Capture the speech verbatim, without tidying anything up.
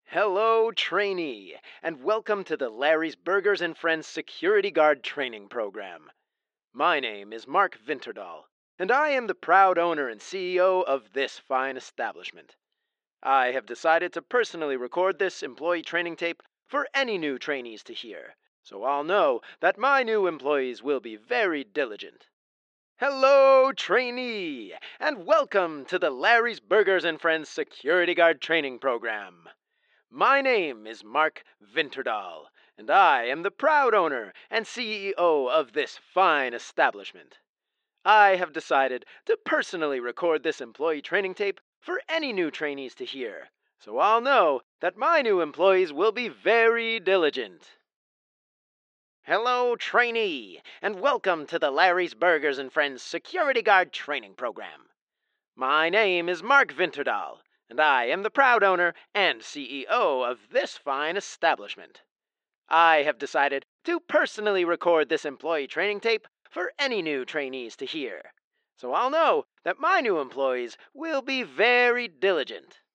Hello, trainee, and welcome to the Larry's Burgers and Friends Security Guard Training Program. My name is Mark Vinterdahl, and I am the proud owner and C E O of this fine establishment. I have decided to personally record this employee training tape for any new trainees to hear, so I'll know that my new employees will be very diligent. Hello, trainee, and welcome to the Larry's Burgers and Friends Security Guard Training Program. My name is Mark Vinterdahl, and I am the proud owner and C E O of this fine establishment. I have decided to personally record this employee training tape for any new trainees to hear, so I'll know that my new employees will be very diligent. Hello, trainee, and welcome to the Larry's Burgers and Friends Security Guard Training Program. My name is Mark Vinterdahl, and I am the proud owner and C E O of this fine establishment. I have decided to personally record this employee training tape for any new trainees to hear, so I'll know that my new employees will be very diligent.